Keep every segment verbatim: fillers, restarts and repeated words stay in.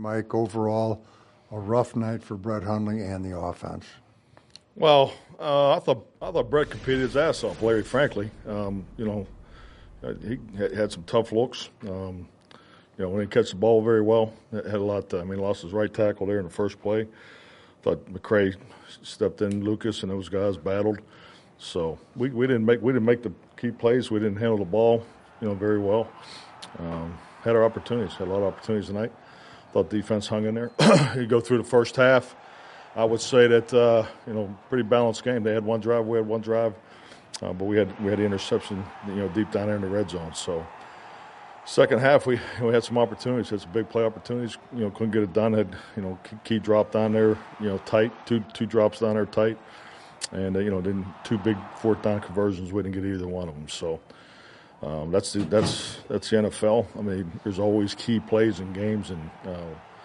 Mike, overall, a rough night for Brett Hundley and the offense. Well, uh, I thought I thought Brett competed his ass off, Larry. Frankly, um, you know, he had some tough looks. Um, you know, when he catch the ball very well, had a lot. To, I mean, lost his right tackle there in the first play. Thought McCray stepped in, Lucas, and those guys battled. So we, we didn't make we didn't make the key plays. We didn't handle the ball, you know, very well. Um, had our opportunities. Had a lot of opportunities tonight. Thought defense hung in there. You go through the first half. I would say that uh, you know, pretty balanced game. They had one drive, we had one drive, uh, but we had we had the interception, you know, deep down there in the red zone. So, second half we we had some opportunities, had some big play opportunities. You know, couldn't get it done. Had you know key drop down there, you know, tight. Two two drops down there tight, and uh, you know, then two big fourth down conversions. We didn't get either one of them. So. Um, that's the that's that's the N F L. I mean, there's always key plays in games, and uh,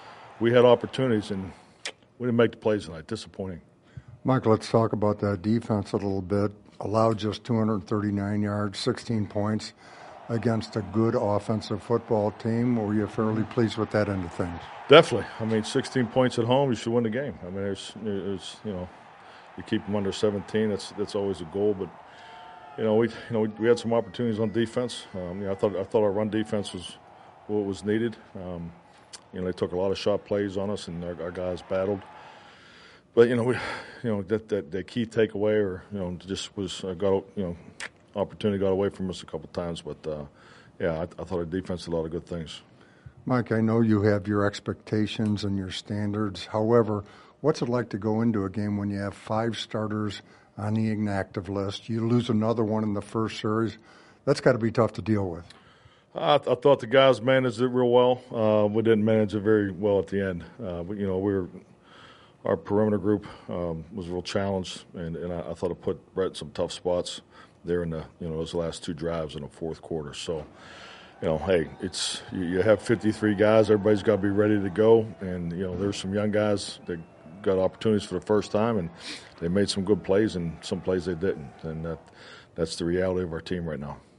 we had opportunities, and we didn't make the plays tonight. Disappointing. Mike, let's talk about that defense a little bit. Allowed just two hundred thirty-nine yards, sixteen points against a good offensive football team. Were you fairly pleased with that end of things? Definitely. I mean, sixteen points at home, you should win the game. I mean, there's, there's you know, you keep them under seventeen. That's that's always a goal, but. You know, we you know we, we had some opportunities on defense. Um, you know, I thought I thought our run defense was what was needed. Um, you know, they took a lot of shot plays on us, and our, our guys battled. But you know, we you know that that the key takeaway, or you know, just was uh, got you know opportunity got away from us a couple times. But uh, yeah, I, I thought our defense did a lot of good things. Mike, I know you have your expectations and your standards. However, what's it like to go into a game when you have five starters on the inactive list? You lose another one in the first series. That's got to be tough to deal with. I, I thought the guys managed it real well. Uh, we didn't manage it very well at the end. Uh, but, you know, we were our perimeter group um, was real challenged, and, and I, I thought it put Brett in some tough spots there in the you know those last two drives in the fourth quarter. So, you know, hey, it's you, you have fifty-three guys. Everybody's got to be ready to go, and you know there's some young guys that got opportunities for the first time, and they made some good plays, and some plays they didn't. And that, that's the reality of our team right now.